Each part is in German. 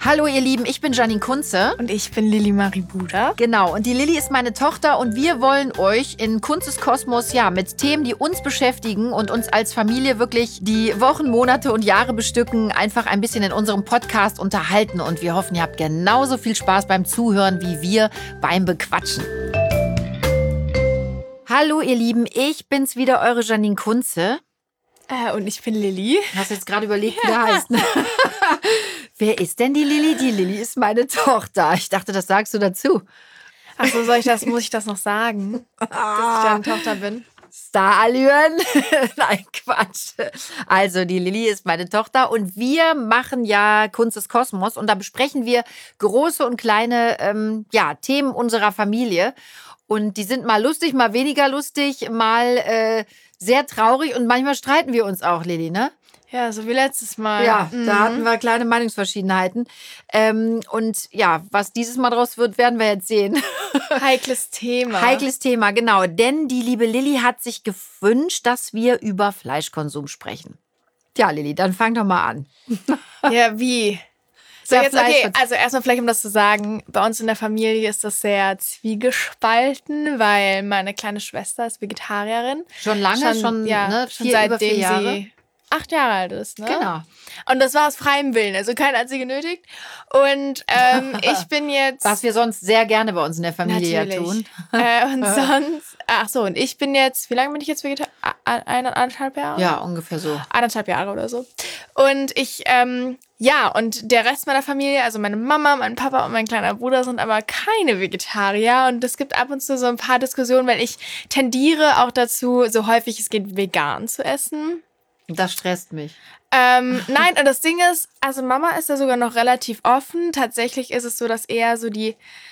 Hallo ihr Lieben, ich bin Janine Kunze. Und ich bin Lilly Marie Buder. Genau, und die Lilly ist meine Tochter und wir wollen euch in Kunzes Kosmos mit Themen, die uns beschäftigen und uns als Familie wirklich die Wochen, Monate und Jahre bestücken, einfach ein bisschen in unserem Podcast unterhalten. Und wir hoffen, ihr habt genauso viel Spaß beim Zuhören wie wir beim Bequatschen. Hallo ihr Lieben, ich bin's wieder, eure Janine Kunze. Und ich bin Lilly. Du hast jetzt gerade überlegt, wie der heißt. Ne? Wer ist denn die Lilly? Die Lilly ist meine Tochter. Ich dachte, das sagst du dazu. Achso, muss ich das noch sagen? Dass ich deine Tochter bin? Starallüren? Nein, Quatsch. Also, die Lilly ist meine Tochter und wir machen ja Kunzes Kosmos und da besprechen wir große und kleine Themen unserer Familie. Und die sind mal lustig, mal weniger lustig, mal sehr traurig und manchmal streiten wir uns auch, Lilly, ne? Ja, so wie letztes Mal. Ja, da hatten wir kleine Meinungsverschiedenheiten. Und ja, was dieses Mal draus wird, werden wir jetzt sehen. Heikles Thema. Heikles Thema, genau. Denn die liebe Lilly hat sich gewünscht, dass wir über Fleischkonsum sprechen. Tja, Lilly, dann fang doch mal an. Ja, wie? So, Ja, jetzt, okay, also erstmal vielleicht, um das zu sagen, bei uns in der Familie ist das sehr zwiegespalten, weil meine kleine Schwester ist Vegetarierin. Schon lange? Schon seitdem 4 Jahre? sie 8 Jahre alt ist, ne? Genau. Und das war aus freiem Willen, also keiner hat sie genötigt. Und ich bin jetzt... Was wir sonst sehr gerne bei uns in der Familie Natürlich. ja tun. Und sonst... und ich bin jetzt... Wie lange bin ich jetzt Vegetarier? 1,5 Jahre? Ja, ungefähr so. 1,5 Jahre oder so. Und ich... und der Rest meiner Familie, also meine Mama, mein Papa und mein kleiner Bruder sind aber keine Vegetarier. Und es gibt ab und zu so ein paar Diskussionen, weil ich tendiere auch dazu, so häufig es geht, vegan zu essen. Das stresst mich. Nein, und das Ding ist, also Mama ist da sogar noch relativ offen. Tatsächlich ist es so, dass eher so die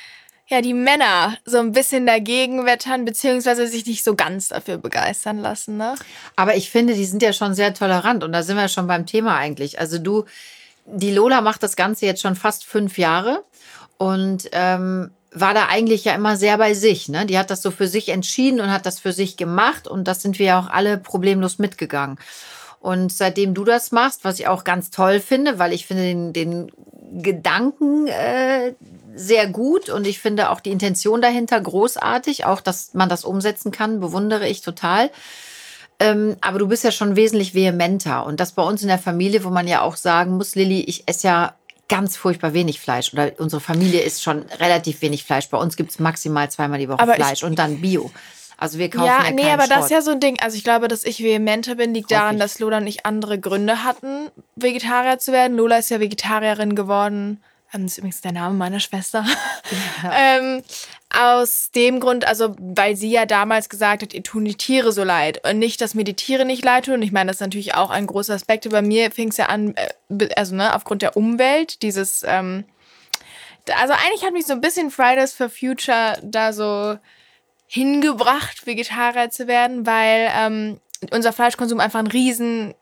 Männer so ein bisschen dagegen wettern, beziehungsweise sich nicht so ganz dafür begeistern lassen, ne? Aber ich finde, die sind ja schon sehr tolerant und da sind wir schon beim Thema eigentlich. Also die Lola macht das Ganze jetzt schon fast 5 Jahre und war da eigentlich ja immer sehr bei sich, ne? Die hat das so für sich entschieden und hat das für sich gemacht und das sind wir ja auch alle problemlos mitgegangen. Und seitdem du das machst, was ich auch ganz toll finde, weil ich finde den Gedanken sehr gut und ich finde auch die Intention dahinter großartig, auch dass man das umsetzen kann, bewundere ich total. Aber du bist ja schon wesentlich vehementer und das bei uns in der Familie, wo man ja auch sagen muss, Lilly, ich esse ja ganz furchtbar wenig Fleisch oder unsere Familie isst schon relativ wenig Fleisch. Bei uns gibt es maximal 2-mal die Woche Aber Fleisch und dann Bio. Also wir kaufen ja keinen aber Schrott. das ist ja so ein Ding. Also ich glaube, dass ich vehementer bin, liegt daran, dass Lola und ich andere Gründe hatten, Vegetarier zu werden. Lola ist ja Vegetarierin geworden. Das ist übrigens der Name meiner Schwester. Ja. Aus dem Grund, also weil sie ja damals gesagt hat, ihr tun die Tiere so leid. Und nicht, dass mir die Tiere nicht leid tun. Und ich meine, das ist natürlich auch ein großer Aspekt. Bei mir fing es ja an, aufgrund der Umwelt, dieses, also eigentlich hat mich so ein bisschen Fridays for Future da so hingebracht, Vegetarier zu werden, weil unser Fleischkonsum einfach eine riesen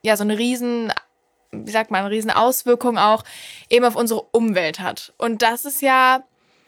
Auswirkung auch eben auf unsere Umwelt hat. Und das ist ja,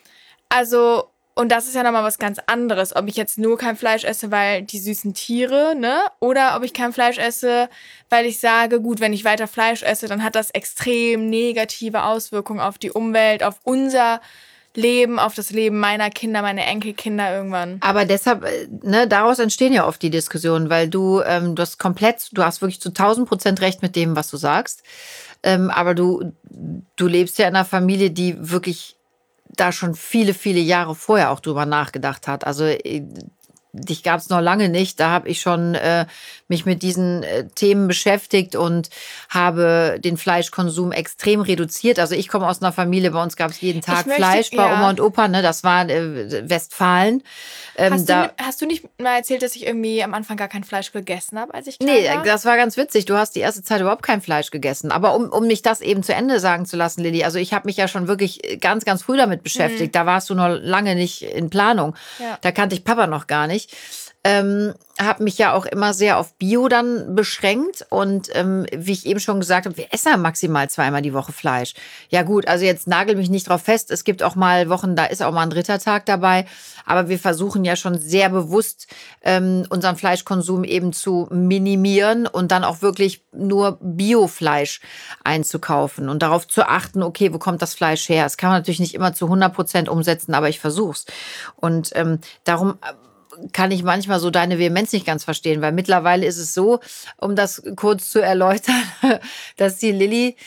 nochmal was ganz anderes, ob ich jetzt nur kein Fleisch esse, weil die süßen Tiere, ne? Oder ob ich kein Fleisch esse, weil ich sage, gut, wenn ich weiter Fleisch esse, dann hat das extrem negative Auswirkungen auf die Umwelt, auf unser Leben, auf das Leben meiner Kinder, meine Enkelkinder irgendwann. Aber deshalb, daraus entstehen ja oft die Diskussionen, weil du hast wirklich zu 1000% recht mit dem, was du sagst. Aber du lebst ja in einer Familie, die wirklich da schon viele, viele Jahre vorher auch drüber nachgedacht hat. Also dich gab es noch lange nicht. Da habe ich schon mich mit diesen Themen beschäftigt und habe den Fleischkonsum extrem reduziert. Also ich komme aus einer Familie, bei uns gab es jeden Tag Fleisch bei Oma und Opa. Ne? Das war Westfalen. Hast du nicht mal erzählt, dass ich irgendwie am Anfang gar kein Fleisch gegessen habe, als ich klein war? Nee, das war ganz witzig. Du hast die erste Zeit überhaupt kein Fleisch gegessen. Aber um nicht das eben zu Ende sagen zu lassen, Lilly, also ich habe mich ja schon wirklich ganz, ganz früh damit beschäftigt. Da warst du noch lange nicht in Planung. Ja. Da kannte ich Papa noch gar nicht. habe mich ja auch immer sehr auf Bio dann beschränkt und wie ich eben schon gesagt habe, wir essen ja maximal 2-mal die Woche Fleisch. Ja gut, also jetzt nagel mich nicht drauf fest, es gibt auch mal Wochen, da ist auch mal ein 3. Tag dabei, aber wir versuchen ja schon sehr bewusst unseren Fleischkonsum eben zu minimieren und dann auch wirklich nur Biofleisch einzukaufen und darauf zu achten, okay, wo kommt das Fleisch her? Das kann man natürlich nicht immer zu 100% umsetzen, aber ich versuch's. Und darum kann ich manchmal so deine Vehemenz nicht ganz verstehen, weil mittlerweile ist es so, um das kurz zu erläutern, dass die Lilly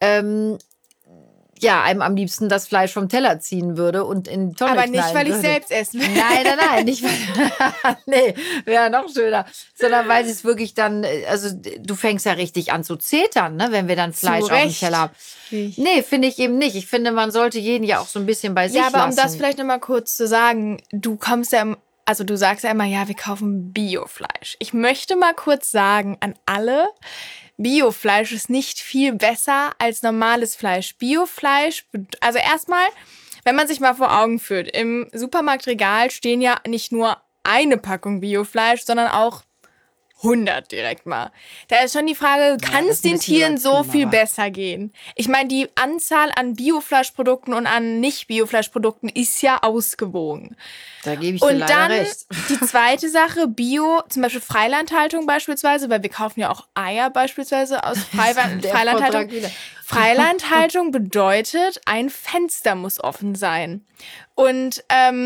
einem am liebsten das Fleisch vom Teller ziehen würde und in die Tonne aber nicht, weil würde. Ich selbst essen will. Nein, nicht weil, nee, wäre noch schöner, sondern weil sie es wirklich dann, also du fängst ja richtig an zu zetern, ne, wenn wir dann Fleisch auf dem Teller haben. Nee, finde ich eben nicht. Ich finde, man sollte jeden ja auch so ein bisschen bei sich lassen. Ja, aber um das vielleicht nochmal kurz zu sagen, du sagst ja immer, ja, wir kaufen Biofleisch. Ich möchte mal kurz sagen an alle, Biofleisch ist nicht viel besser als normales Fleisch. Biofleisch, also erstmal, wenn man sich mal vor Augen führt, im Supermarktregal stehen ja nicht nur eine Packung Biofleisch, sondern auch 100 direkt mal. Da ist schon die Frage, kann es den Tieren so viel besser gehen? Ich meine, die Anzahl an Biofleischprodukten und an Nicht-Biofleischprodukten ist ja ausgewogen. Da gebe ich dir leider recht. Und dann die zweite Sache, Bio, zum Beispiel Freilandhaltung beispielsweise, weil wir kaufen ja auch Eier beispielsweise aus Freilandhaltung. Freilandhaltung bedeutet, ein Fenster muss offen sein. Und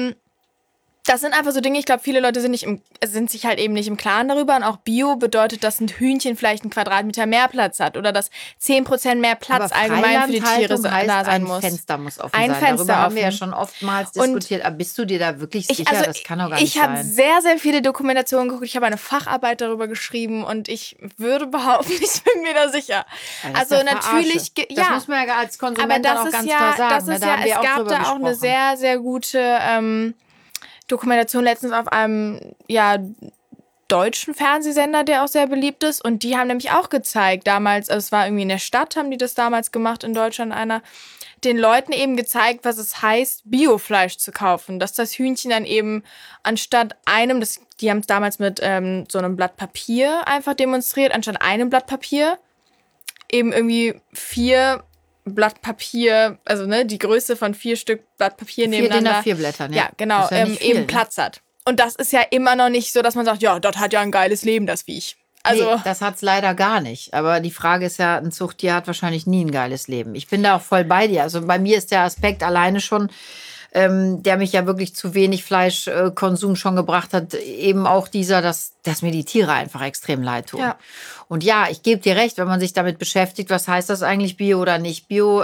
das sind einfach so Dinge, ich glaube, viele Leute sind sich halt eben nicht im Klaren darüber. Und auch Bio bedeutet, dass ein Hühnchen vielleicht 1 Quadratmeter mehr Platz hat oder dass 10% mehr Platz allgemein für die Tiere da sein muss. Ein Fenster muss offen sein. Darüber haben wir ja schon oftmals diskutiert. Aber bist du dir da wirklich sicher? Das kann doch gar nicht sein. Ich habe sehr, sehr viele Dokumentationen geguckt. Ich habe eine Facharbeit darüber geschrieben und ich würde behaupten, ich bin mir da sicher. Also natürlich, das muss man ja als Konsument dann auch ganz klar sagen. Es gab da auch eine sehr, sehr gute Dokumentation letztens auf einem deutschen Fernsehsender, der auch sehr beliebt ist. Und die haben nämlich auch gezeigt, damals, also es war irgendwie in der Stadt, haben die das damals gemacht, in Deutschland den Leuten eben gezeigt, was es heißt, Biofleisch zu kaufen. Dass das Hühnchen dann eben anstatt die haben es damals mit so einem Blatt Papier einfach demonstriert, anstatt einem Blatt Papier eben irgendwie 4 Blatt Papier, also die Größe von 4 Stück Blatt Papier nebeneinander. 4 Blättern, ja. Ja, genau, eben Platz hat. Und das ist ja immer noch nicht so, dass man sagt, ja, das hat ja ein geiles Leben, das Viech. Also, nee, das hat's leider gar nicht. Aber die Frage ist ja, ein Zuchttier hat wahrscheinlich nie ein geiles Leben. Ich bin da auch voll bei dir. Also bei mir ist der Aspekt alleine schon, der mich ja wirklich zu wenig Fleischkonsum schon gebracht hat, eben auch dieser, dass mir die Tiere einfach extrem leid tun. Ja. Und ja, ich gebe dir recht, wenn man sich damit beschäftigt, was heißt das eigentlich, Bio oder nicht Bio,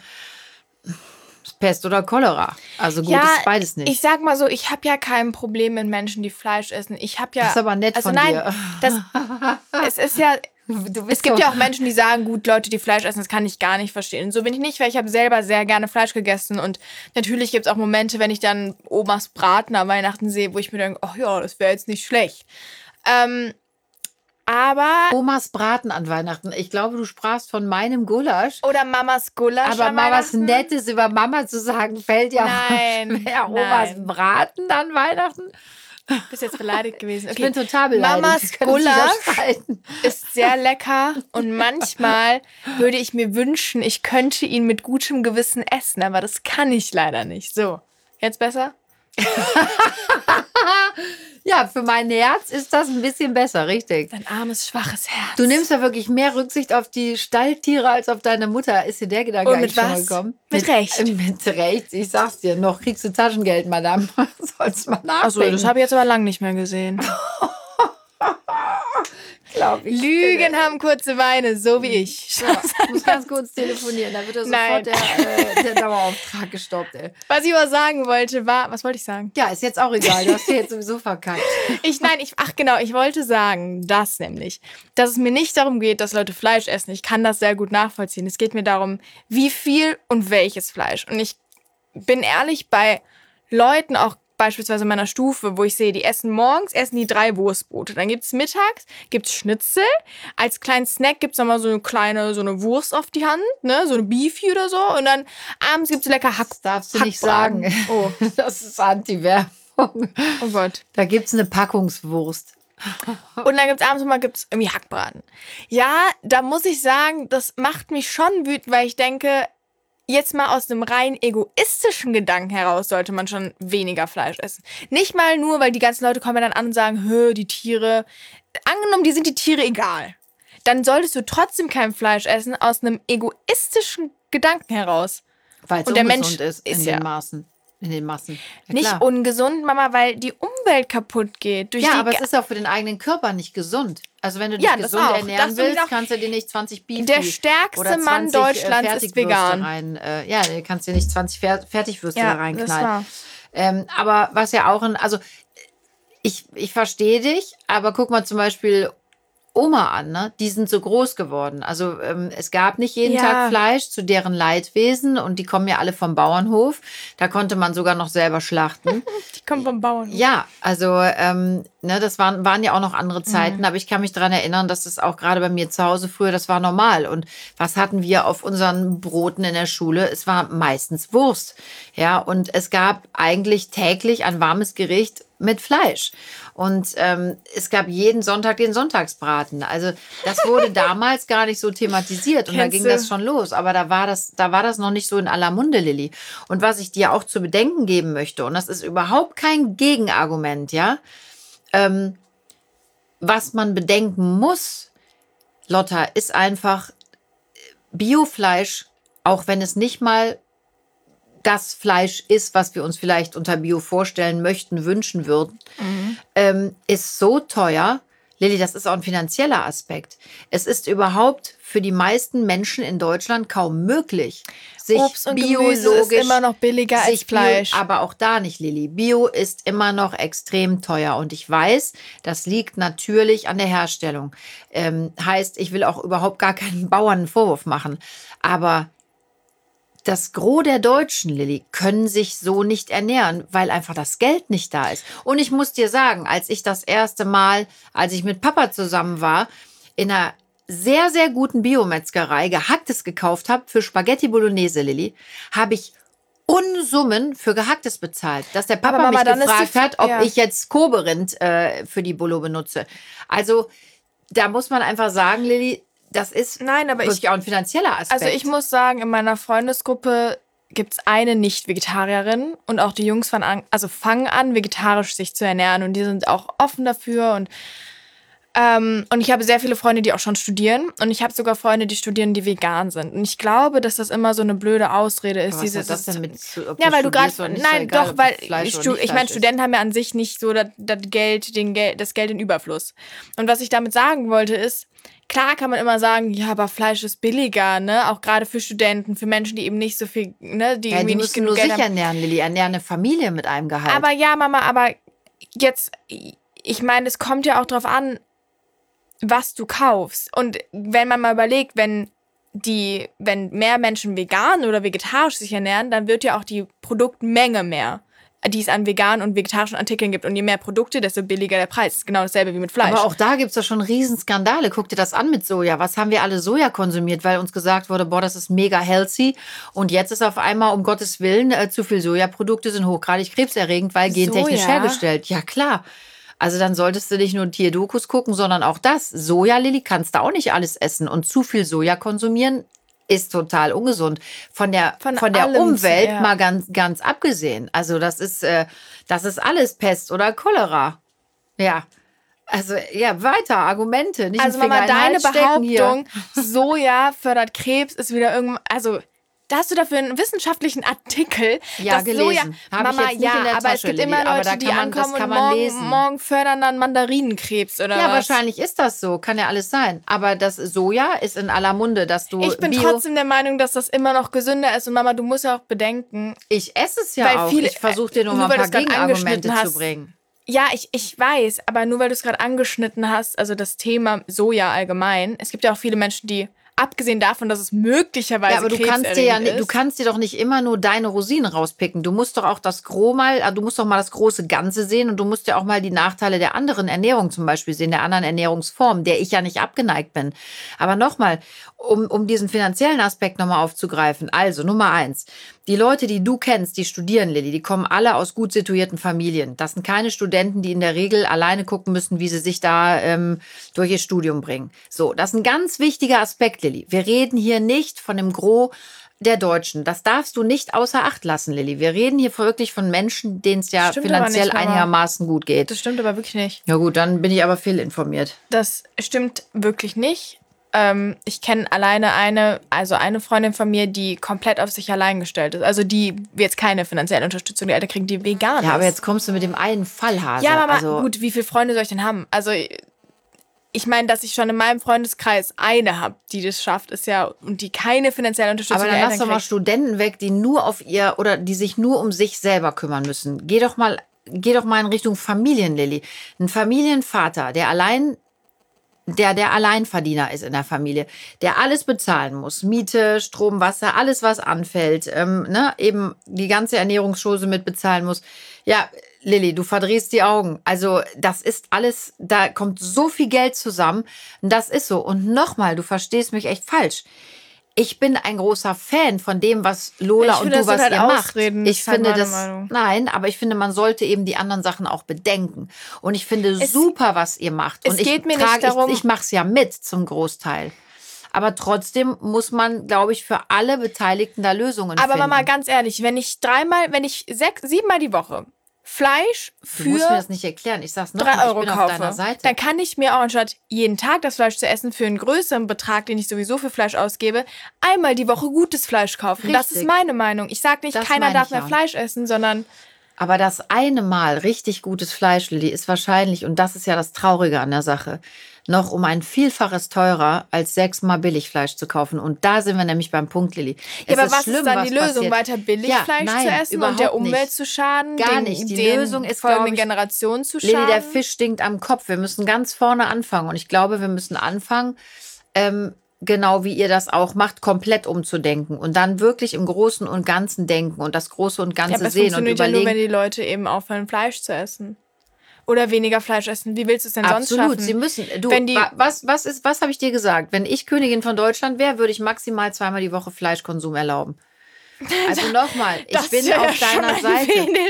Pest oder Cholera. Also gut, ist beides nicht. Ich sag mal so, ich habe ja kein Problem mit Menschen, die Fleisch essen. Das ist aber nett von dir. Es ist ja... Es gibt ja auch Menschen, die sagen, gut, Leute, die Fleisch essen, das kann ich gar nicht verstehen. So bin ich nicht, weil ich habe selber sehr gerne Fleisch gegessen und natürlich gibt es auch Momente, wenn ich dann Omas Braten an Weihnachten sehe, wo ich mir denke, ach ja, das wäre jetzt nicht schlecht. Aber... Omas Braten an Weihnachten. Ich glaube, du sprachst von meinem Gulasch. Oder Mamas Gulasch aber an Mamas Nettes über Mama zu sagen, fällt ja mehr Omas Braten an Weihnachten. Du bist jetzt beleidigt gewesen. Okay. Ich bin total beleidigt. Mamas Gulasch ist sehr lecker und manchmal würde ich mir wünschen, ich könnte ihn mit gutem Gewissen essen, aber das kann ich leider nicht. So, jetzt besser? Ja, für mein Herz ist das ein bisschen besser, richtig. Dein armes, schwaches Herz. Du nimmst ja wirklich mehr Rücksicht auf die Stalltiere als auf deine Mutter. Ist dir der Gedanke eigentlich schon mal gekommen? Mit Recht. Mit Recht. Ich sag's dir, noch kriegst du Taschengeld, Madame. Sollst mal nachdenken. Achso, das habe ich jetzt aber lang nicht mehr gesehen. Lügen haben kurze Beine, so wie ich. So, ich muss ganz kurz telefonieren, da wird sofort der Dauerauftrag gestoppt. Ey. Was ich aber sagen wollte, was wollte ich sagen? Ja, ist jetzt auch egal, du hast dir jetzt sowieso verkackt. Ich wollte sagen, dass es mir nicht darum geht, dass Leute Fleisch essen. Ich kann das sehr gut nachvollziehen. Es geht mir darum, wie viel und welches Fleisch. Und ich bin ehrlich, bei Leuten auch beispielsweise in meiner Stufe, wo ich sehe, die essen 3 Wurstbrote. Dann gibt es mittags, Schnitzel. Als kleinen Snack gibt es nochmal so eine Wurst auf die Hand, ne? So eine Beefy oder so. Und dann abends gibt es lecker Hack. Das darfst du nicht sagen. Oh. Das ist Anti-Werbung. Oh Gott. Da gibt es eine Packungswurst. Und dann gibt's abends mal irgendwie Hackbraten. Ja, da muss ich sagen, das macht mich schon wütend, weil ich denke, jetzt mal aus einem rein egoistischen Gedanken heraus sollte man schon weniger Fleisch essen. Nicht mal nur, weil die ganzen Leute kommen dann an und sagen, die Tiere. Angenommen, die sind die Tiere egal. Dann solltest du trotzdem kein Fleisch essen aus einem egoistischen Gedanken heraus. Weil es ungesund ist in den Maßen. In den Massen. Ja, nicht ungesund, Mama, weil die Umwelt kaputt geht. Aber es ist auch für den eigenen Körper nicht gesund. Also wenn du dich gesund ernähren willst, kannst du dir nicht 20 Beef Der stärkste Mann Deutschlands ist vegan. Du kannst dir nicht 20 Fertigwürste da reinknallen. Aber was ja auch also ich verstehe dich, aber guck mal zum Beispiel Oma an, ne? Die sind so groß geworden. Also es gab nicht jeden Tag Fleisch, zu deren Leidwesen, und die kommen ja alle vom Bauernhof. Da konnte man sogar noch selber schlachten. Die kommen vom Bauernhof. Ja, also das waren ja auch noch andere Zeiten, aber ich kann mich daran erinnern, dass das auch gerade bei mir zu Hause früher, das war normal. Und was hatten wir auf unseren Broten in der Schule? Es war meistens Wurst. Ja, und es gab eigentlich täglich ein warmes Gericht mit Fleisch. Und es gab jeden Sonntag den Sonntagsbraten. Also das wurde damals gar nicht so thematisiert und da ging das schon los. Aber da war das noch nicht so in aller Munde, Lilly. Und was ich dir auch zu bedenken geben möchte, und das ist überhaupt kein Gegenargument, ja, was man bedenken muss, Lotta, ist einfach Biofleisch, auch wenn es nicht mal das Fleisch ist, was wir uns vielleicht unter Bio vorstellen möchten, wünschen würden, ist so teuer. Lilly, das ist auch ein finanzieller Aspekt. Es ist überhaupt für die meisten Menschen in Deutschland kaum möglich, sich Obst und Gemüse ist immer noch billiger als Fleisch. Aber auch da nicht, Lilly. Bio ist immer noch extrem teuer. Und ich weiß, das liegt natürlich an der Herstellung. Heißt, ich will auch überhaupt gar keinen Bauern einen Vorwurf machen. Aber das Gros der Deutschen, Lilly, können sich so nicht ernähren, weil einfach das Geld nicht da ist. Und ich muss dir sagen, als ich das erste Mal, als ich mit Papa zusammen war, in einer sehr, sehr guten Biometzgerei Gehacktes gekauft habe für Spaghetti Bolognese, Lilly, habe ich Unsummen für Gehacktes bezahlt, dass der Papa mich gefragt hat, ob ich jetzt Kobe-Rind für die Bolo benutze. Also da muss man einfach sagen, Lilly, das ist wirklich auch ein finanzieller Aspekt. Also ich muss sagen, in meiner Freundesgruppe gibt es eine Nicht-Vegetarierin und auch die Jungs fangen an, vegetarisch sich zu ernähren und die sind auch offen dafür und ich habe sehr viele Freunde, die auch schon studieren und ich habe sogar Freunde, die studieren, die vegan sind und ich glaube, dass das immer so eine blöde Ausrede ist. Was hat das denn mit, weil du gerade, weil ich meine, Studenten haben ja an sich nicht so das Geld in Überfluss. Und was ich damit sagen wollte ist, klar kann man immer sagen, ja, aber Fleisch ist billiger, ne? Auch gerade für Studenten, für Menschen, die eben nicht so viel, ne? Die irgendwie nicht genug Geld haben. Die müssen nur sich ernähren, Lilly, ernähren eine Familie mit einem Gehalt. Aber ja, Mama, aber jetzt, ich meine, es kommt ja auch drauf an, was du kaufst. Und wenn man mal überlegt, wenn mehr Menschen vegan oder vegetarisch sich ernähren, dann wird ja auch die Produktmenge mehr, die es an veganen und vegetarischen Artikeln gibt. Und je mehr Produkte, desto billiger der Preis. Das ist genau dasselbe wie mit Fleisch. Aber auch da gibt es doch schon Riesenskandale. Guck dir das an mit Soja. Was haben wir alle Soja konsumiert, weil uns gesagt wurde, boah, das ist mega healthy. Und jetzt ist auf einmal, um Gottes Willen, zu viel Sojaprodukte sind hochgradig krebserregend, weil gentechnisch hergestellt. Ja, klar. Also dann solltest du nicht nur Tierdokus gucken, sondern auch das. Soja, Lilly, kannst du auch nicht alles essen. Und zu viel Soja konsumieren ist total ungesund. Von der Umwelt mal ganz abgesehen. Also das ist alles Pest oder Cholera. Ja. Also ja, weiter, Argumente. Nicht also Mama, deine Behauptung, Soja fördert Krebs, ist wieder irgendwann, also da hast du dafür einen wissenschaftlichen Artikel. Ja, gelesen. Mama, aber es gibt immer Leute, die ankommen und morgen fördern dann Mandarinenkrebs oder was. Ja, wahrscheinlich ist das so. Kann ja alles sein. Aber das Soja ist in aller Munde, dass du Ich bin trotzdem der Meinung, dass das immer noch gesünder ist. Und Mama, du musst ja auch bedenken. Ich esse es ja auch. Ich versuche dir nur mal ein paar Gegenargumente zu bringen. Ja, ich weiß. Aber nur weil du es gerade angeschnitten hast, also das Thema Soja allgemein. Es gibt ja auch viele Menschen, die abgesehen davon, dass es möglicherweise aber du kannst dir doch nicht immer nur deine Rosinen rauspicken. Du musst doch auch du musst doch mal das große Ganze sehen und du musst ja auch mal die Nachteile der anderen Ernährung zum Beispiel sehen, der anderen Ernährungsform, der ich ja nicht abgeneigt bin. Aber nochmal, um diesen finanziellen Aspekt nochmal aufzugreifen. Also Nummer 1, die Leute, die du kennst, die studieren, Lilly, die kommen alle aus gut situierten Familien. Das sind keine Studenten, die in der Regel alleine gucken müssen, wie sie sich da durch ihr Studium bringen. So, das ist ein ganz wichtiger Aspekt, Lilly. Wir reden hier nicht von dem Gros der Deutschen. Das darfst du nicht außer Acht lassen, Lilly. Wir reden hier wirklich von Menschen, denen es ja finanziell einigermaßen gut geht. Das stimmt aber wirklich nicht. Ja gut, dann bin ich aber fehlinformiert. Das stimmt wirklich nicht. Ich kenne alleine eine Freundin von mir, die komplett auf sich allein gestellt ist. Also die jetzt keine finanzielle Unterstützung die kriegt, die vegan ist. Ja, aber jetzt kommst du mit dem einen Fall, Hase. Ja, aber gut, wie viele Freunde soll ich denn haben? Also ich meine, dass ich schon in meinem Freundeskreis eine habe, die das schafft, ist ja, und die keine finanzielle Unterstützung aber dann lass doch mal Studenten weg, die die sich nur um sich selber kümmern müssen. Geh doch mal in Richtung Familien, Lilly. Ein Familienvater, der Alleinverdiener ist in der Familie, der alles bezahlen muss. Miete, Strom, Wasser, alles, was anfällt. Eben die ganze Ernährungsschose mit bezahlen muss. Ja, Lilly, du verdrehst die Augen. Also das ist alles, da kommt so viel Geld zusammen. Das ist so. Und nochmal, du verstehst mich echt falsch. Ich bin ein großer Fan von dem, was Lola und du, was ihr macht. Ich finde das, nein, aber ich finde, man sollte eben die anderen Sachen auch bedenken. Und ich finde super, was ihr macht. Und ich mache es ja mit zum Großteil. Aber trotzdem muss man, glaube ich, für alle Beteiligten da Lösungen finden. Aber Mama, ganz ehrlich, wenn ich 7-mal die Woche Fleisch für du musst mir das nicht erklären. Ich sag's noch 3 mal, Euro ich bin kaufe, auf deiner Seite. dann kann ich mir auch anstatt jeden Tag das Fleisch zu essen für einen größeren Betrag, den ich sowieso für Fleisch ausgebe, einmal die Woche gutes Fleisch kaufen. Richtig. Das ist meine Meinung. Ich sage nicht, keiner darf mehr Fleisch essen, sondern... Aber das eine Mal richtig gutes Fleisch, Lilly, ist wahrscheinlich, und das ist ja das Traurige an der Sache, noch um ein Vielfaches teurer, als 6-mal Billigfleisch zu kaufen. Und da sind wir nämlich beim Punkt, Lilly. Ja, aber was ist dann die Lösung? Weiter Billigfleisch zu essen und der Umwelt zu schaden? Gar nicht. Die Lösung ist, glaube ich, Generationen zu schaden? Lilly, der Fisch stinkt am Kopf. Wir müssen ganz vorne anfangen. Und ich glaube, wir müssen anfangen, genau wie ihr das auch macht, komplett umzudenken. Und dann wirklich im Großen und Ganzen denken und das Große und Ganze sehen und überlegen. Ja, nur, wenn die Leute eben aufhören, Fleisch zu essen. Oder weniger Fleisch essen. Wie willst du es denn sonst schaffen? Absolut, sie müssen. Was habe ich dir gesagt? Wenn ich Königin von Deutschland wäre, würde ich maximal 2-mal die Woche Fleischkonsum erlauben. Also nochmal, ich bin auf deiner Seite.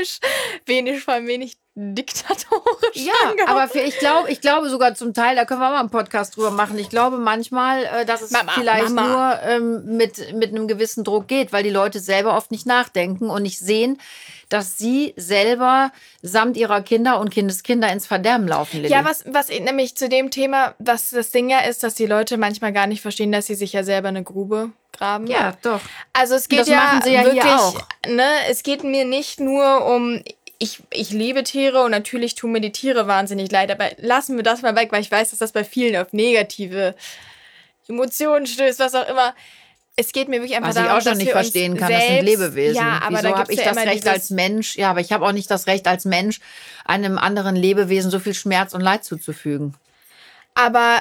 Wenig diktatorisch. Ja, aber ich glaube sogar zum Teil, da können wir mal einen Podcast drüber machen. Ich glaube manchmal, dass es nur mit einem gewissen Druck geht, weil die Leute selber oft nicht nachdenken und nicht sehen, dass sie selber samt ihrer Kinder und Kindeskinder ins Verderben laufen, Lilly. Ja, was nämlich zu dem Thema, was das Ding ja ist, dass die Leute manchmal gar nicht verstehen, dass sie sich ja selber eine Grube graben. Ja, doch. Also es geht das machen sie ja wirklich, hier auch. Ne, es geht mir nicht nur um... Ich liebe Tiere und natürlich tun mir die Tiere wahnsinnig leid, aber lassen wir das mal weg, weil ich weiß, dass das bei vielen auf negative Emotionen stößt, was auch immer. Es geht mir wirklich einfach darum, dass ich auch schon nicht verstehen kann, das sind Lebewesen. Ja, aber wieso habe ich das Recht als Mensch? Ja, aber ich habe auch nicht das Recht als Mensch, einem anderen Lebewesen so viel Schmerz und Leid zuzufügen. Aber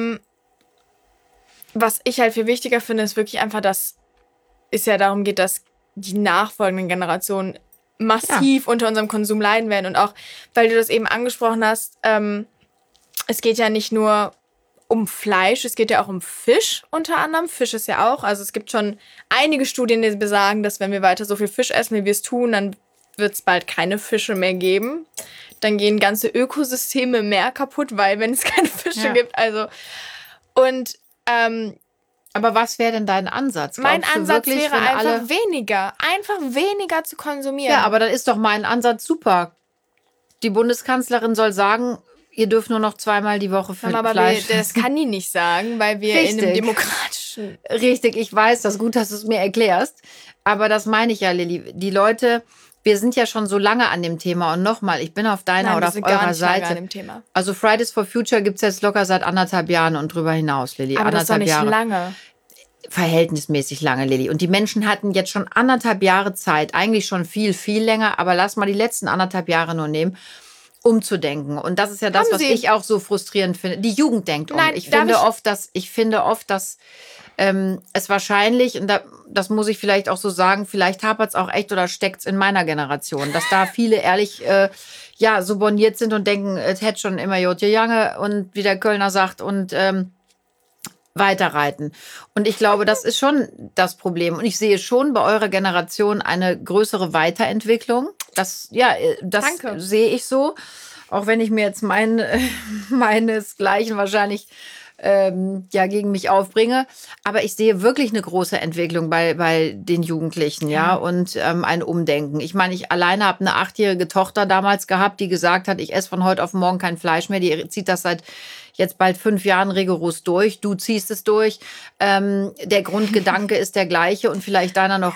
was ich halt viel wichtiger finde, ist wirklich einfach, dass es ja darum geht, dass die nachfolgenden Generationen massiv unter unserem Konsum leiden werden. Und auch, weil du das eben angesprochen hast, es geht ja nicht nur um Fleisch, es geht ja auch um Fisch unter anderem. Fisch ist ja auch, also es gibt schon einige Studien, die besagen, dass wenn wir weiter so viel Fisch essen, wie wir es tun, dann wird es bald keine Fische mehr geben. Dann gehen ganze Ökosysteme im Meer kaputt, weil wenn es keine Fische gibt, also und aber was wäre denn dein Ansatz? Mein Ansatz wäre einfach weniger zu konsumieren. Ja, aber dann ist doch mein Ansatz super. Die Bundeskanzlerin soll sagen, ihr dürft nur noch 2-mal die Woche Fleisch essen. Das kann die nicht sagen, weil wir in einem demokratischen... Richtig, ich weiß, das ist gut, dass du es mir erklärst. Aber das meine ich ja, Lilly. Die Leute, wir sind ja schon so lange an dem Thema. Und nochmal, ich bin auf deiner oder auf eurer Seite. An dem Thema. Also Fridays for Future gibt es jetzt locker seit 1,5 Jahren und drüber hinaus, Lilly. Aber das ist doch nicht lange. Verhältnismäßig lange, Lilly. Und die Menschen hatten jetzt schon 1,5 Jahre Zeit, eigentlich schon viel, viel länger, aber lass mal die letzten 1,5 Jahre nur nehmen, umzudenken. Und das ist ja das, was ich auch so frustrierend finde. Die Jugend denkt um. Ich finde oft, dass es wahrscheinlich, und das muss ich vielleicht auch so sagen, vielleicht hapert es auch echt oder steckt es in meiner Generation, dass da viele ehrlich so borniert sind und denken, es hätte schon immer Jotje Jange und wie der Kölner sagt und weiterreiten. Und ich glaube, das ist schon das Problem. Und ich sehe schon bei eurer Generation eine größere Weiterentwicklung. Das Danke. sehe ich so. Auch wenn ich mir jetzt meinesgleichen wahrscheinlich gegen mich aufbringe. Aber ich sehe wirklich eine große Entwicklung bei den Jugendlichen, ja, und ein Umdenken. Ich meine, ich alleine habe eine 8-jährige Tochter damals gehabt, die gesagt hat, ich esse von heute auf morgen kein Fleisch mehr. Die zieht das seit jetzt bald 5 Jahren rigoros durch. Du ziehst es durch. Der Grundgedanke ist der gleiche und vielleicht deiner noch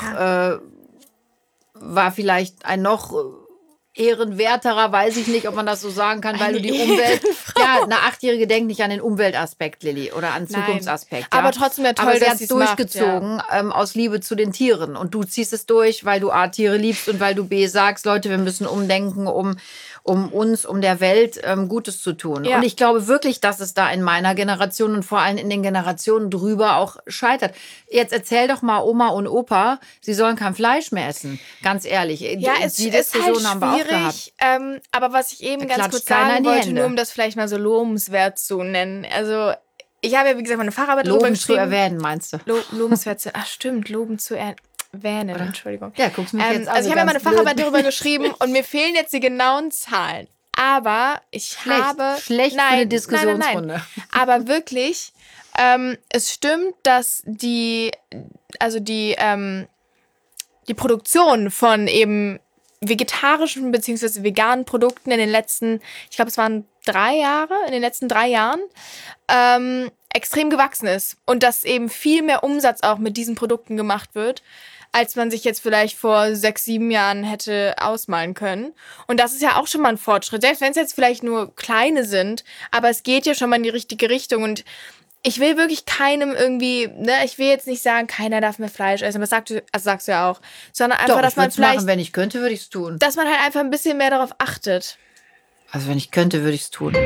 war vielleicht ein noch ehrenwerterer, weiß ich nicht, ob man das so sagen kann, weil du die Umwelt, eine 8-Jährige denkt nicht an den Umweltaspekt, Lilly, oder an Zukunftsaspekt. Ja. Aber trotzdem ja toll, aber sie dass hat es durchgezogen aus Liebe zu den Tieren und du ziehst es durch, weil du A, Tiere liebst und weil du B, sagst, Leute, wir müssen umdenken, um uns, um der Welt Gutes zu tun. Ja. Und ich glaube wirklich, dass es da in meiner Generation und vor allem in den Generationen drüber auch scheitert. Jetzt erzähl doch mal Oma und Opa, sie sollen kein Fleisch mehr essen. Ganz ehrlich. Ja, die Diskussion halt haben wir auch gehabt. Aber was ich eben ganz kurz sagen wollte, nur um das vielleicht mal so lobenswert zu nennen. Also ich habe ja, wie gesagt, meine Facharbeit darüber geschrieben. Loben zu erwähnen, meinst du? Lobenswert zu loben zu erwähnen. Entschuldigung. Ja, guck's mich jetzt an. Also ich habe ja meine Facharbeit darüber geschrieben und mir fehlen jetzt die genauen Zahlen. Aber Schlecht für eine Diskussionsrunde. Nein. Aber wirklich, es stimmt, dass die Produktion von eben vegetarischen bzw. veganen Produkten in den letzten, ich glaube, es waren 3 Jahren, extrem gewachsen ist. Und dass eben viel mehr Umsatz auch mit diesen Produkten gemacht wird, als man sich jetzt vielleicht vor 6, 7 Jahren hätte ausmalen können. Und das ist ja auch schon mal ein Fortschritt, selbst wenn es jetzt vielleicht nur kleine sind, aber es geht ja schon mal in die richtige Richtung. Und ich will wirklich keinem irgendwie, ich will jetzt nicht sagen, keiner darf mehr Fleisch essen, das sagst du ja auch, sondern einfach, dass man vielleicht, machen, wenn ich könnte, würde ich es tun. Dass man halt einfach ein bisschen mehr darauf achtet. Also wenn ich könnte, würde ich es tun.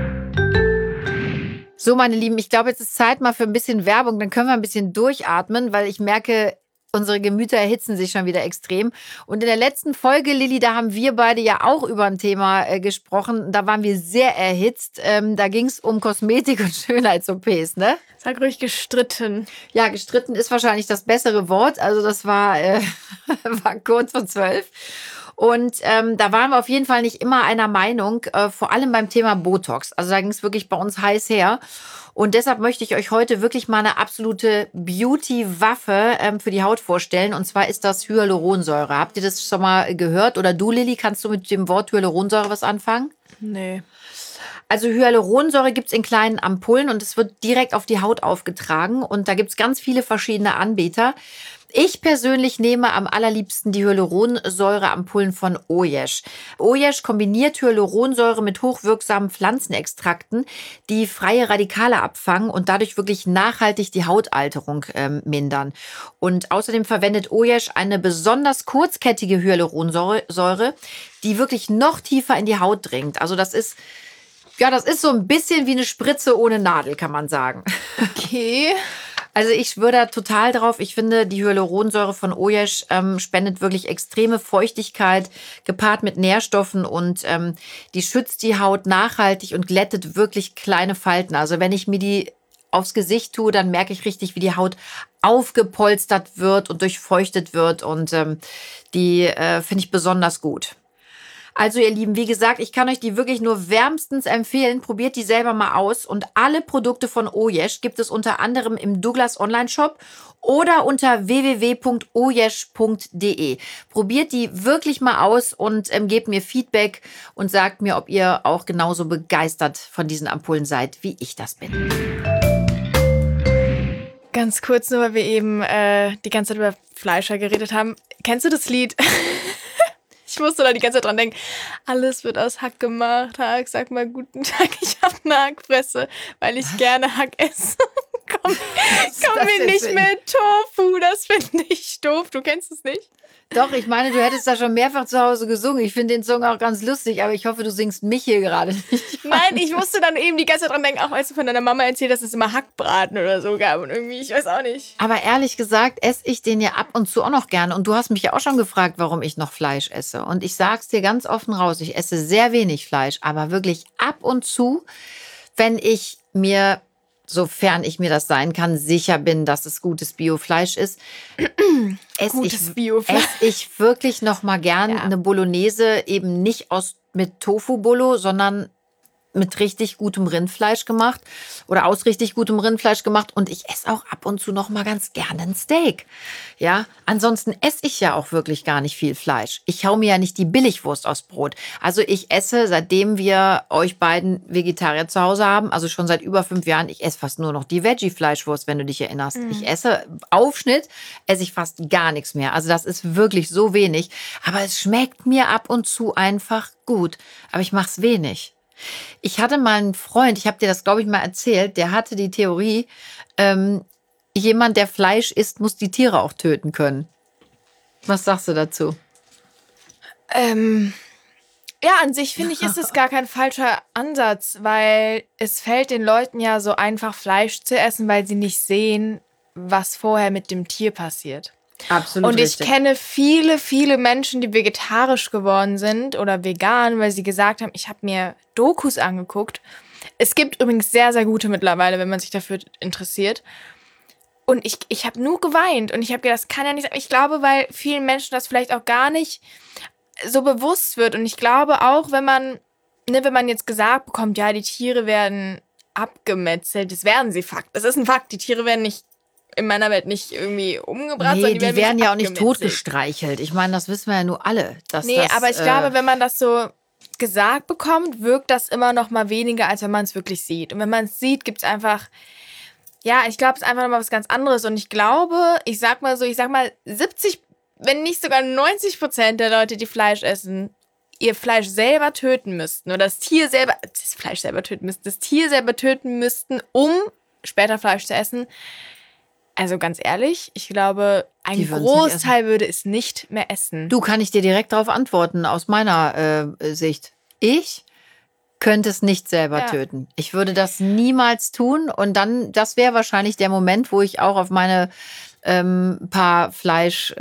So, meine Lieben, ich glaube, jetzt ist Zeit mal für ein bisschen Werbung, dann können wir ein bisschen durchatmen, weil ich merke, unsere Gemüter erhitzen sich schon wieder extrem. Und in der letzten Folge, Lilly, da haben wir beide ja auch über ein Thema gesprochen. Da waren wir sehr erhitzt. Da ging es um Kosmetik und Schönheits-OPs, ne? Sag ruhig gestritten. Ja, gestritten ist wahrscheinlich das bessere Wort. Also das war kurz vor 12. Und da waren wir auf jeden Fall nicht immer einer Meinung, vor allem beim Thema Botox. Also da ging es wirklich bei uns heiß her. Und deshalb möchte ich euch heute wirklich mal eine absolute Beauty-Waffe für die Haut vorstellen. Und zwar ist das Hyaluronsäure. Habt ihr das schon mal gehört? Oder du, Lilly, kannst du mit dem Wort Hyaluronsäure was anfangen? Nee. Also Hyaluronsäure gibt es in kleinen Ampullen und es wird direkt auf die Haut aufgetragen. Und da gibt es ganz viele verschiedene Anbieter. Ich persönlich nehme am allerliebsten die Hyaluronsäure-Ampullen von Ojesch. Ojesch kombiniert Hyaluronsäure mit hochwirksamen Pflanzenextrakten, die freie Radikale abfangen und dadurch wirklich nachhaltig die Hautalterung mindern. Und außerdem verwendet Ojesch eine besonders kurzkettige Hyaluronsäure, die wirklich noch tiefer in die Haut dringt. Also das ist so ein bisschen wie eine Spritze ohne Nadel, kann man sagen. Okay. Also ich schwöre da total drauf. Ich finde, die Hyaluronsäure von Ojesch spendet wirklich extreme Feuchtigkeit, gepaart mit Nährstoffen und die schützt die Haut nachhaltig und glättet wirklich kleine Falten. Also wenn ich mir die aufs Gesicht tue, dann merke ich richtig, wie die Haut aufgepolstert wird und durchfeuchtet wird und die finde ich besonders gut. Also ihr Lieben, wie gesagt, ich kann euch die wirklich nur wärmstens empfehlen. Probiert die selber mal aus. Und alle Produkte von Ojesch gibt es unter anderem im Douglas Online-Shop oder unter www.ojesch.de. Probiert die wirklich mal aus und gebt mir Feedback und sagt mir, ob ihr auch genauso begeistert von diesen Ampullen seid, wie ich das bin. Ganz kurz nur, weil wir eben die ganze Zeit über Fleischer geredet haben. Kennst du das Lied? Ich musste da die ganze Zeit dran denken. Alles wird aus Hack gemacht. Hack, sag mal guten Tag, ich hab eine Hackfresse, weil ich gerne Hack esse. Komm mir nicht mit Tofu, das finde ich doof. Du kennst es nicht? Doch, ich meine, du hättest da schon mehrfach zu Hause gesungen. Ich finde den Song auch ganz lustig, aber ich hoffe, du singst mich hier gerade nicht. Nein, ich musste dann eben die ganze Zeit dran denken, auch als du von deiner Mama erzählt, dass es immer Hackbraten oder so gab und irgendwie, ich weiß auch nicht. Aber ehrlich gesagt, esse ich den ja ab und zu auch noch gerne. Und du hast mich ja auch schon gefragt, warum ich noch Fleisch esse. Und ich sag's dir ganz offen raus, ich esse sehr wenig Fleisch, aber wirklich ab und zu, wenn ich mir, sofern ich mir das sein kann, sicher bin, dass es gutes Biofleisch ist, esse ich wirklich noch mal gern eine Bolognese, eben nicht mit Tofu-Bolo, sondern mit richtig gutem Rindfleisch gemacht oder aus richtig gutem Rindfleisch gemacht. Und ich esse auch ab und zu noch mal ganz gerne ein Steak. Ja, ansonsten esse ich ja auch wirklich gar nicht viel Fleisch. Ich hau mir ja nicht die Billigwurst aus Brot. Also ich esse, seitdem wir euch beiden Vegetarier zu Hause haben, also schon seit über 5 Jahren, ich esse fast nur noch die Veggie-Fleischwurst, wenn du dich erinnerst. Ich esse Aufschnitt, esse ich fast gar nichts mehr. Also das ist wirklich so wenig. Aber es schmeckt mir ab und zu einfach gut. Aber ich mache es wenig. Ich hatte mal einen Freund, ich habe dir das, glaube ich, mal erzählt, der hatte die Theorie, jemand, der Fleisch isst, muss die Tiere auch töten können. Was sagst du dazu? Ja, an sich finde ich, ist es gar kein falscher Ansatz, weil es fällt den Leuten ja so einfach, Fleisch zu essen, weil sie nicht sehen, was vorher mit dem Tier passiert. Absolut. Und ich kenne viele, viele Menschen, die vegetarisch geworden sind oder vegan, weil sie gesagt haben, ich habe mir Dokus angeguckt. Es gibt übrigens sehr, sehr gute mittlerweile, wenn man sich dafür interessiert. Und ich habe nur geweint und ich habe gedacht, das kann ja nicht sein. Ich glaube, weil vielen Menschen das vielleicht auch gar nicht so bewusst wird. Und ich glaube auch, wenn man jetzt gesagt bekommt, ja, die Tiere werden abgemetzelt, das werden sie Fakt. Das ist ein Fakt, die Tiere werden nicht in meiner Welt nicht irgendwie umgebracht, sondern die werden ja auch nicht totgestreichelt. Ich meine, das wissen wir ja nur alle. Aber ich glaube, wenn man das so gesagt bekommt, wirkt das immer noch mal weniger, als wenn man es wirklich sieht. Und wenn man es sieht, gibt es einfach, ja, ich glaube, es ist einfach noch mal was ganz anderes. Und ich glaube, ich sag mal 70, wenn nicht sogar 90% der Leute, die Fleisch essen, ihr Fleisch selber töten müssten oder das Tier selber töten müssten, um später Fleisch zu essen. Also ganz ehrlich, ich glaube, ein Großteil würde es nicht mehr essen. Du, kann ich dir direkt darauf antworten, aus meiner Sicht. Ich könnte es nicht selber töten. Ich würde das niemals tun. Und dann, das wäre wahrscheinlich der Moment, wo ich auch auf meine paar Fleisch,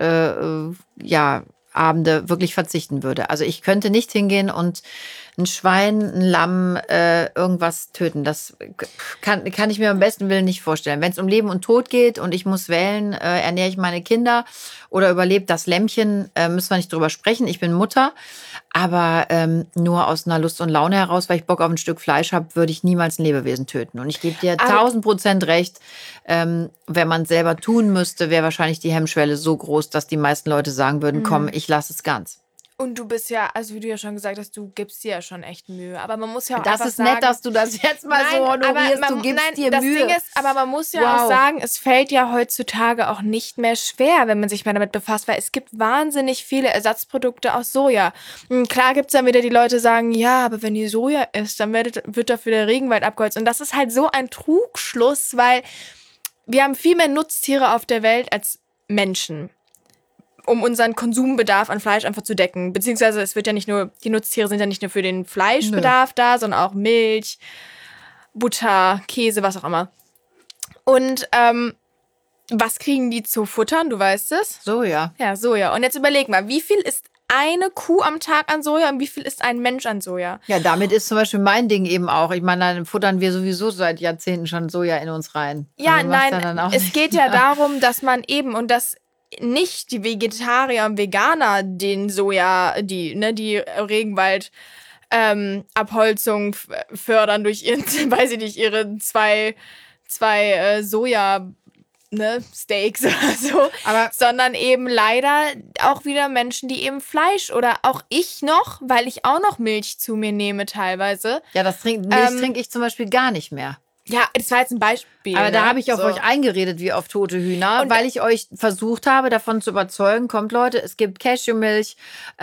Abende wirklich verzichten würde. Also ich könnte nicht hingehen und ein Schwein, ein Lamm, irgendwas töten. Das kann ich mir am besten Willen nicht vorstellen. Wenn es um Leben und Tod geht und ich muss wählen, ernähre ich meine Kinder oder überlebt das Lämmchen, müssen wir nicht drüber sprechen. Ich bin Mutter, aber nur aus einer Lust und Laune heraus, weil ich Bock auf ein Stück Fleisch habe, würde ich niemals ein Lebewesen töten. Und ich gebe dir 1000% recht, wenn man es selber tun müsste, wäre wahrscheinlich die Hemmschwelle so groß, dass die meisten Leute sagen würden, komm, ich lasse es ganz. Und du bist ja, also wie du ja schon gesagt hast, du gibst dir ja schon echt Mühe. Aber man muss ja auch das ist sagen, nett, dass du das jetzt mal so honorierst. Du gibst dir Mühe. Das Ding ist, aber man muss ja auch sagen, es fällt ja heutzutage auch nicht mehr schwer, wenn man sich mal damit befasst, weil es gibt wahnsinnig viele Ersatzprodukte aus Soja. Und klar gibt es dann wieder die Leute, die sagen, ja, aber wenn ihr Soja isst, dann wird dafür der Regenwald abgeholzt. Und das ist halt so ein Trugschluss, weil wir haben viel mehr Nutztiere auf der Welt als Menschen, um unseren Konsumbedarf an Fleisch einfach zu decken. Beziehungsweise es wird ja nicht nur, die Nutztiere sind ja nicht nur für den Fleischbedarf da, sondern auch Milch, Butter, Käse, was auch immer. Und was kriegen die zu futtern? Du weißt es? Soja. Ja, Soja. Und jetzt überleg mal, wie viel ist eine Kuh am Tag an Soja und wie viel ist ein Mensch an Soja? Ja, damit ist zum Beispiel mein Ding eben auch. Ich meine, dann futtern wir sowieso seit Jahrzehnten schon Soja in uns rein. Ja, also nein, es geht ja darum, dass man eben, und das nicht die Vegetarier und Veganer den Soja, die Regenwald Abholzung fördern durch ihren, weiß ich nicht, ihre zwei Soja Steaks oder so, sondern eben leider auch wieder Menschen, die eben Fleisch oder auch ich noch, weil ich auch noch Milch zu mir nehme teilweise. Ja, Milch trinke ich zum Beispiel gar nicht mehr. Ja, das war jetzt ein Beispiel. Spiel. Aber da habe ich auf so. euch eingeredet wie auf tote Hühner, weil ich euch versucht habe, davon zu überzeugen, kommt Leute, es gibt Cashewmilch,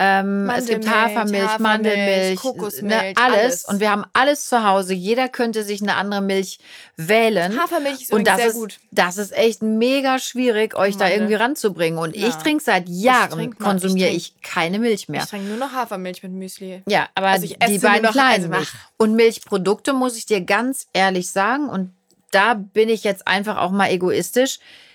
es gibt Hafermilch, Mandelmilch, Kokosmilch, alles. Und wir haben alles zu Hause. Jeder könnte sich eine andere Milch wählen. Hafermilch ist und das sehr ist, gut. Das ist echt mega schwierig, euch da irgendwie ranzubringen. Und ich trinke seit Jahren, konsumiere ich keine Milch mehr. Ich trinke nur noch Hafermilch mit Müsli. Ja, aber die beiden kleinen nicht. Und Milchprodukte, muss ich dir ganz ehrlich sagen, und da bin ich jetzt einfach auch mal egoistisch.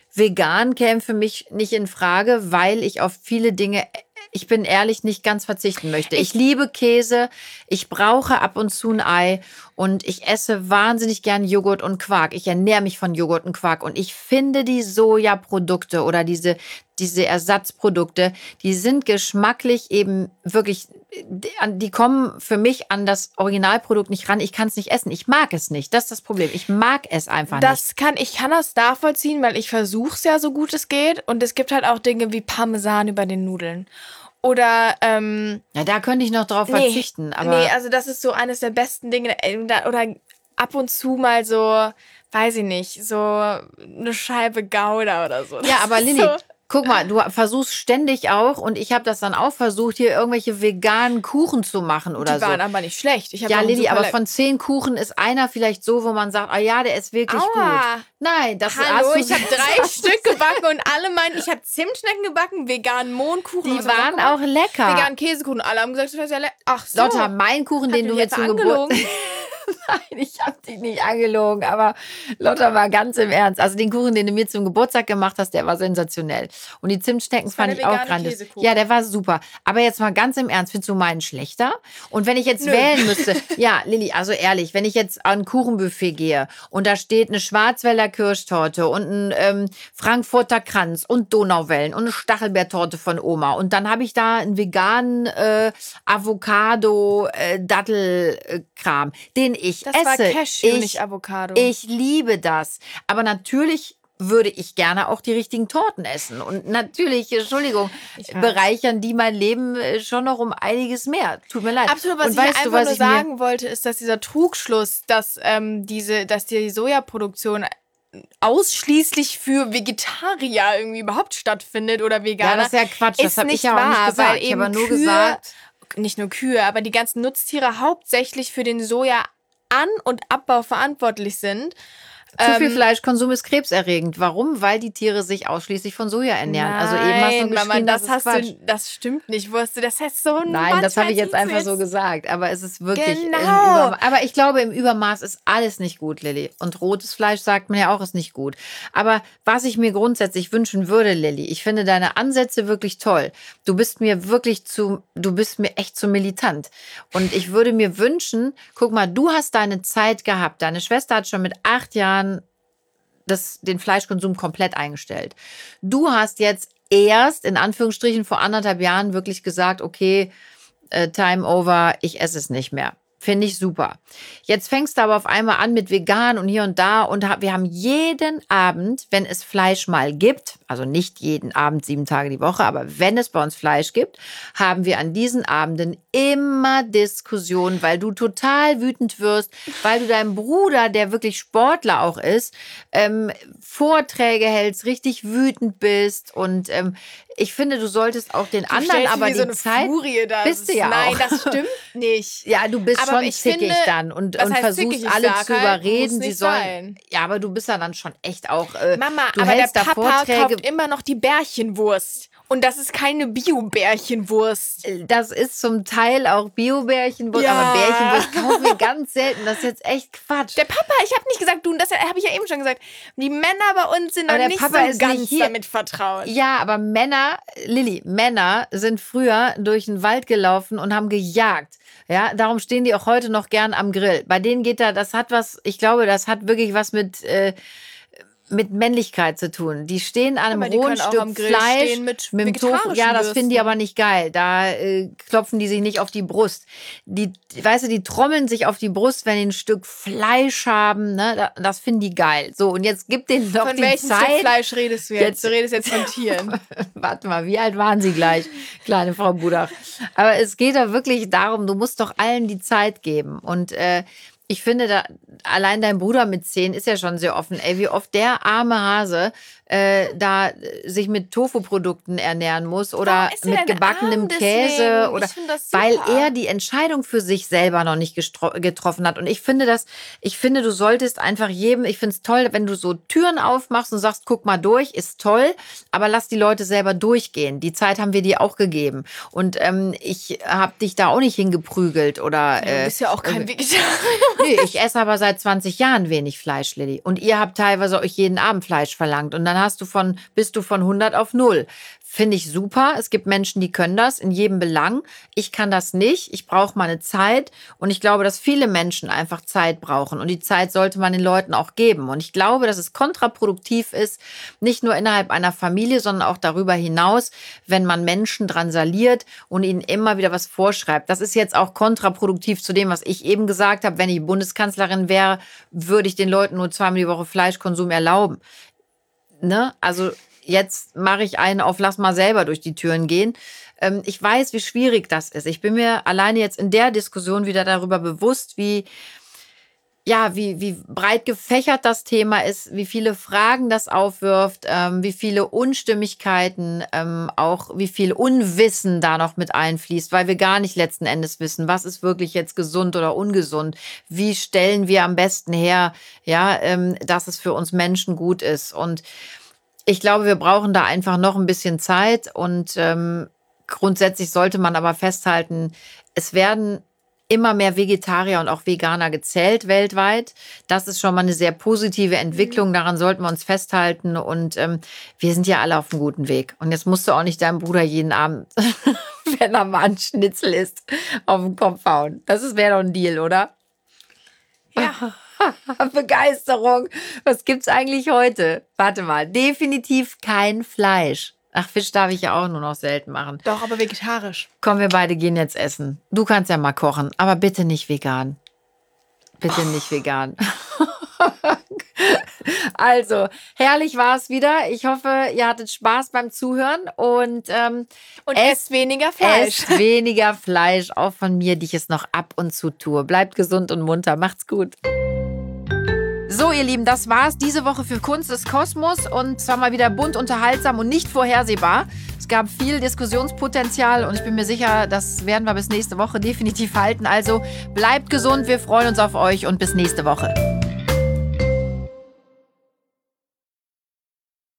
Vegan käme für mich nicht in Frage, weil ich auf viele Dinge, ich bin ehrlich, nicht ganz verzichten möchte. Ich liebe Käse, ich brauche ab und zu ein Ei und ich esse wahnsinnig gern Joghurt und Quark. Ich ernähre mich von Joghurt und Quark und ich finde die Sojaprodukte oder diese Ersatzprodukte, die sind geschmacklich eben wirklich, die kommen für mich an das Originalprodukt nicht ran. Ich kann es nicht essen. Ich mag es nicht. Das ist das Problem. Ich mag es einfach nicht. Ich kann das nachvollziehen, weil ich versuche es ja so gut es geht. Und es gibt halt auch Dinge wie Parmesan über den Nudeln. Oder, ja, da könnte ich noch drauf verzichten. Aber also das ist so eines der besten Dinge. Oder ab und zu mal so, weiß ich nicht, so eine Scheibe Gouda oder so. Ja, aber Lilly, guck mal, du versuchst ständig auch, und ich habe das dann auch versucht, hier irgendwelche veganen Kuchen zu machen oder so. Die waren aber nicht schlecht. Ja, Lilly, aber von 10 Kuchen ist einer vielleicht so, wo man sagt, ja, der ist wirklich gut. Nein, das Hallo, ich habe 3 Stück gebacken und alle meinten, ich habe Zimtschnecken gebacken, veganen Mohnkuchen. Die waren auch lecker. Veganen Käsekuchen, alle haben gesagt, das wäre sehr lecker. Ach so. Lotta, mein Kuchen, den du mir zum Geburtstag... Nein, ich habe dich nicht angelogen, aber Lotta war ganz im Ernst. Also den Kuchen, den du mir zum Geburtstag gemacht hast, der war sensationell. Und die Zimtschnecken fand ich auch grandios. Ja, der war super. Aber jetzt mal ganz im Ernst, findest du meinen schlechter? Und wenn ich jetzt wählen müsste, ja, Lilly, also ehrlich, wenn ich jetzt an ein Kuchenbuffet gehe und da steht eine Schwarzwälder Kirschtorte und ein Frankfurter Kranz und Donauwellen und eine Stachelbeertorte von Oma und dann habe ich da einen veganen Avocado-Dattelkram, den ich esse. Das war Cashew, nicht Avocado. Ich liebe das. Aber natürlich würde ich gerne auch die richtigen Torten essen. Und natürlich, Entschuldigung, bereichern die mein Leben schon noch um einiges mehr. Tut mir leid. Absolut, was ich einfach nur sagen wollte, ist, dass dieser Trugschluss, dass die Sojaproduktion ausschließlich für Vegetarier irgendwie überhaupt stattfindet oder Veganer. Ja, das ist ja Quatsch. Das habe ich ja auch nicht gesagt. Ich habe nur gesagt... Nicht nur Kühe, aber die ganzen Nutztiere hauptsächlich für den Soja-An- und Abbau verantwortlich sind. Zu viel Fleischkonsum ist krebserregend. Warum? Weil die Tiere sich ausschließlich von Soja ernähren. Nein, also eben hast du Mama, das stimmt nicht. Das heißt so ein Nein, das habe ich jetzt einfach so gesagt. Aber es ist wirklich genau. Aber ich glaube, im Übermaß ist alles nicht gut, Lilly. Und rotes Fleisch, sagt man ja auch, ist nicht gut. Aber was ich mir grundsätzlich wünschen würde, Lilly, ich finde deine Ansätze wirklich toll. Du bist mir echt zu militant. Und ich würde mir wünschen, guck mal, du hast deine Zeit gehabt. Deine Schwester hat schon mit 8 Jahren den Fleischkonsum komplett eingestellt. Du hast jetzt erst, in Anführungsstrichen, vor 1,5 Jahren wirklich gesagt, okay, time over, ich esse es nicht mehr. Finde ich super. Jetzt fängst du aber auf einmal an mit vegan und hier und da und wir haben jeden Abend, wenn es Fleisch mal gibt, also nicht jeden Abend 7 Tage die Woche, aber wenn es bei uns Fleisch gibt, haben wir an diesen Abenden immer Diskussionen, weil du total wütend wirst, weil du deinem Bruder, der wirklich Sportler auch ist, Vorträge hältst, richtig wütend bist und ich finde, du solltest auch den anderen aber die Zeit... Bist du ja Nein, auch. das stimmt nicht. Ja, du bist aber schon zickig dann und versuchst alle zu überreden, sie sollen... Sein. Ja, aber du bist ja dann schon echt auch... Mama, aber der Papa kauft immer noch die Bärchenwurst. Und das ist keine Bio-Bärchenwurst. Das ist zum Teil auch Bio-Bärchenwurst, ja. Aber Bärchenwurst kaufen wir ganz selten. Das ist jetzt echt Quatsch. Der Papa, ich habe nicht gesagt, das habe ich ja eben schon gesagt, die Männer bei uns sind noch nicht so ganz damit vertraut. Ja, aber Männer sind früher durch den Wald gelaufen und haben gejagt. Ja, darum stehen die auch heute noch gern am Grill. Bei denen ich glaube, das hat wirklich was mit Männlichkeit zu tun. Die stehen an einem rohen Stück Fleisch mit dem Tofu. Ja, das finden die aber nicht geil. Da klopfen die sich nicht auf die Brust. Die trommeln sich auf die Brust, wenn die ein Stück Fleisch haben. Ne? Das finden die geil. So, und jetzt gib denen doch die Zeit. Von welchem Stück Fleisch redest du jetzt? Du redest jetzt von Tieren. Warte mal, wie alt waren sie gleich, kleine Frau Budach? Aber es geht doch wirklich darum, du musst doch allen die Zeit geben. Und Ich finde, allein dein Bruder mit 10 ist ja schon sehr offen. Ey, wie oft der arme Hase da sich mit Tofu-Produkten ernähren muss oder mit gebackenem Käse. Oder weil er die Entscheidung für sich selber noch nicht getroffen hat. Und ich finde, du solltest einfach ich finde es toll, wenn du so Türen aufmachst und sagst, guck mal durch, ist toll, aber lass die Leute selber durchgehen. Die Zeit haben wir dir auch gegeben. Und ich habe dich da auch nicht hingeprügelt. Oder, du bist ja auch kein Vegetarier. Nee, ich esse aber seit 20 Jahren wenig Fleisch, Lilly. Und ihr habt teilweise euch jeden Abend Fleisch verlangt. Und dann bist du von 100 auf 0. Finde ich super. Es gibt Menschen, die können das in jedem Belang. Ich kann das nicht. Ich brauche meine Zeit. Und ich glaube, dass viele Menschen einfach Zeit brauchen. Und die Zeit sollte man den Leuten auch geben. Und ich glaube, dass es kontraproduktiv ist, nicht nur innerhalb einer Familie, sondern auch darüber hinaus, wenn man Menschen drangsaliert und ihnen immer wieder was vorschreibt. Das ist jetzt auch kontraproduktiv zu dem, was ich eben gesagt habe. Wenn ich Bundeskanzlerin wäre, würde ich den Leuten nur 2-mal die Woche Fleischkonsum erlauben. Ne? Also jetzt mache ich einen auf, lass mal selber durch die Türen gehen. Ich weiß, wie schwierig das ist. Ich bin mir alleine jetzt in der Diskussion wieder darüber bewusst, wie breit gefächert das Thema ist, wie viele Fragen das aufwirft, wie viele Unstimmigkeiten, auch wie viel Unwissen da noch mit einfließt, weil wir gar nicht letzten Endes wissen, was ist wirklich jetzt gesund oder ungesund. Wie stellen wir am besten her, dass es für uns Menschen gut ist. Und ich glaube, wir brauchen da einfach noch ein bisschen Zeit. Und grundsätzlich sollte man aber festhalten, es werden immer mehr Vegetarier und auch Veganer gezählt weltweit. Das ist schon mal eine sehr positive Entwicklung. Daran sollten wir uns festhalten. Und wir sind ja alle auf einem guten Weg. Und jetzt musst du auch nicht deinem Bruder jeden Abend, wenn er mal ein Schnitzel isst, auf den Kopf hauen. Das wäre doch ein Deal, oder? Ja. Begeisterung. Was gibt's eigentlich heute? Warte mal. Definitiv kein Fleisch. Ach, Fisch darf ich ja auch nur noch selten machen. Doch, aber vegetarisch. Komm, wir beide gehen jetzt essen. Du kannst ja mal kochen, aber bitte nicht vegan. Bitte nicht vegan. Also, herrlich war es wieder. Ich hoffe, ihr hattet Spaß beim Zuhören und esst weniger Fleisch. Esst weniger Fleisch, auch von mir, die ich es noch ab und zu tue. Bleibt gesund und munter. Macht's gut. So, ihr Lieben, das war's diese Woche für Kunst des Kosmos und es war mal wieder bunt, unterhaltsam und nicht vorhersehbar. Es gab viel Diskussionspotenzial und ich bin mir sicher, das werden wir bis nächste Woche definitiv halten. Also bleibt gesund, wir freuen uns auf euch und bis nächste Woche.